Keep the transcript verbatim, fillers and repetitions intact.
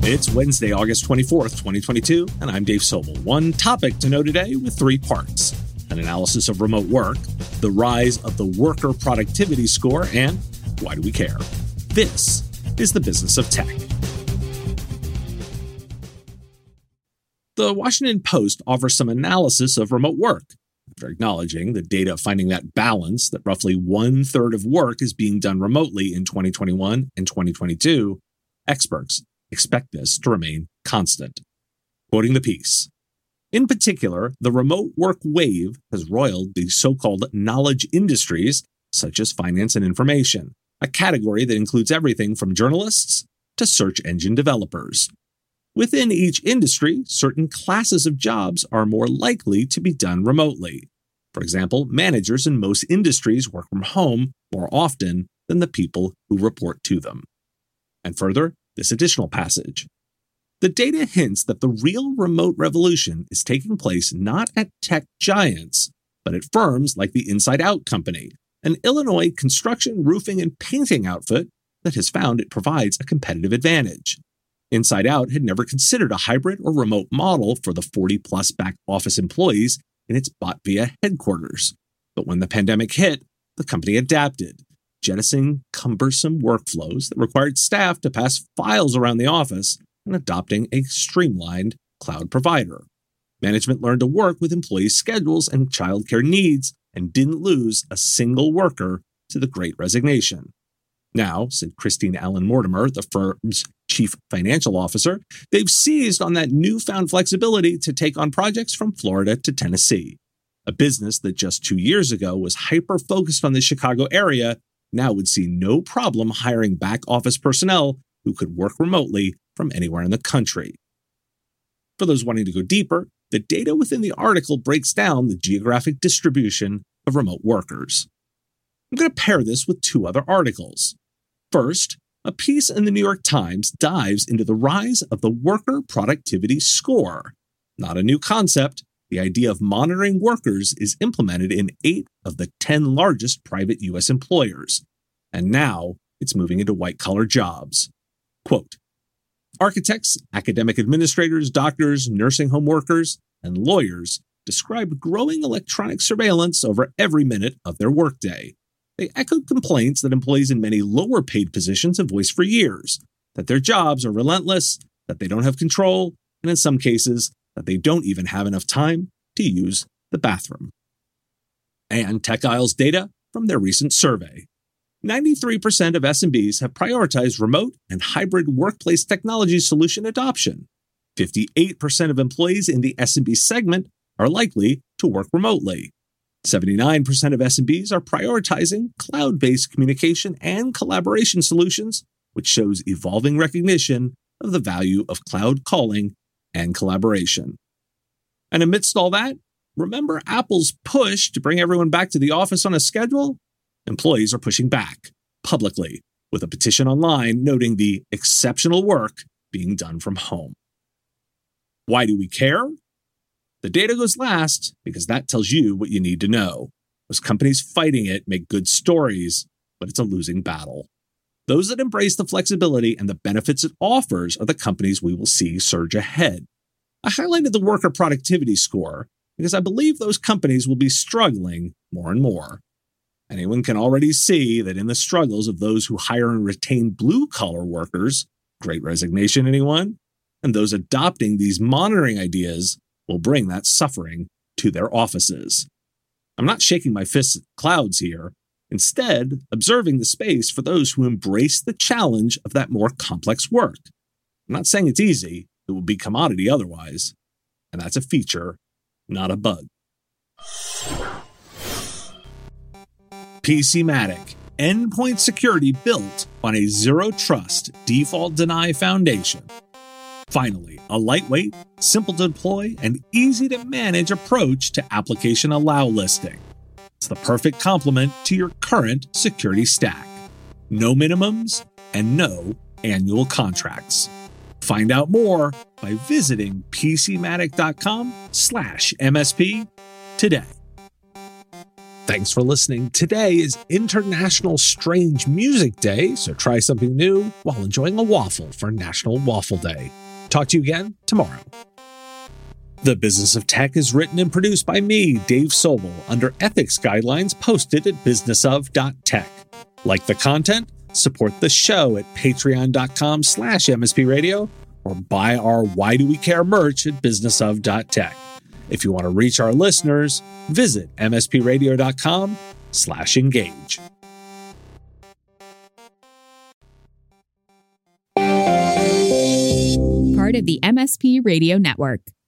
It's Wednesday, August twenty-fourth, twenty twenty-two, and I'm Dave Sobel. One topic to know today with three parts: an analysis of remote work, the rise of the worker productivity score, and why do we care? This is the business of tech. The Washington Post offers some analysis of remote work. After acknowledging the data finding that balance that roughly one-third of work is being done remotely in twenty twenty-one and twenty twenty-two, experts expect this to remain constant. Quoting the piece, in particular, the remote work wave has roiled the so-called knowledge industries, such as finance and information, a category that includes everything from journalists to search engine developers. Within each industry, certain classes of jobs are more likely to be done remotely. For example, managers in most industries work from home more often than the people who report to them. And further, this additional passage. The data hints that the real remote revolution is taking place not at tech giants, but at firms like the Inside Out Company, an Illinois construction, roofing, and painting outfit that has found it provides a competitive advantage. Inside Out had never considered a hybrid or remote model for the forty-plus back office employees in its Botvia headquarters. But when the pandemic hit, the company adapted, jettisoning cumbersome workflows that required staff to pass files around the office and adopting a streamlined cloud provider. Management learned to work with employees' schedules and childcare needs and didn't lose a single worker to the Great Resignation. Now, said Christine Allen Mortimer, the firm's chief financial officer, they've seized on that newfound flexibility to take on projects from Florida to Tennessee. A business that just two years ago was hyper-focused on the Chicago area now would see no problem hiring back office personnel who could work remotely from anywhere in the country. For those wanting to go deeper, the data within the article breaks down the geographic distribution of remote workers. I'm going to pair this with two other articles. First, a piece in the New York Times dives into the rise of the worker productivity score. Not a new concept. The idea of monitoring workers is implemented in eight of the ten largest private U S employers, and now it's moving into white-collar jobs. Quote, architects, academic administrators, doctors, nursing home workers, and lawyers described growing electronic surveillance over every minute of their workday. They echoed complaints that employees in many lower-paid positions have voiced for years, that their jobs are relentless, that they don't have control, and in some cases, that they don't even have enough time to use the bathroom. And TechIsle's data from their recent survey. ninety-three percent of S M Bs have prioritized remote and hybrid workplace technology solution adoption. fifty-eight percent of employees in the S M B segment are likely to work remotely. seventy-nine percent of S M Bs are prioritizing cloud-based communication and collaboration solutions, which shows evolving recognition of the value of cloud calling and collaboration. And amidst all that, remember Apple's push to bring everyone back to the office on a schedule? Employees are pushing back, publicly, with a petition online noting the exceptional work being done from home. Why do we care? The data goes last because that tells you what you need to know. Those companies fighting it make good stories, but it's a losing battle. Those that embrace the flexibility and the benefits it offers are the companies we will see surge ahead. I highlighted the worker productivity score because I believe those companies will be struggling more and more. Anyone can already see that in the struggles of those who hire and retain blue-collar workers, Great Resignation, anyone? And those adopting these monitoring ideas will bring that suffering to their offices. I'm not shaking my fists at clouds here. Instead, observing the space for those who embrace the challenge of that more complex work. I'm not saying it's easy. It will be commodity otherwise. And that's a feature, not a bug. PCmatic, endpoint security built on a zero-trust default deny foundation. Finally, a lightweight, simple to deploy, and easy to manage approach to application allow listing. It's the perfect complement to your current security stack. No minimums and no annual contracts. Find out more by visiting PCmatic.com slash MSP today. Thanks for listening. Today is International Strange Music Day, so try something new while enjoying a waffle for National Waffle Day. Talk to you again tomorrow. The Business of Tech is written and produced by me, Dave Sobel, under ethics guidelines posted at business of dot tech. Like the content? Support the show at patreon.com slash mspradio or buy our Why Do We Care merch at business of dot tech. If you want to reach our listeners, visit mspradio.com slash engage. Part of the M S P Radio Network.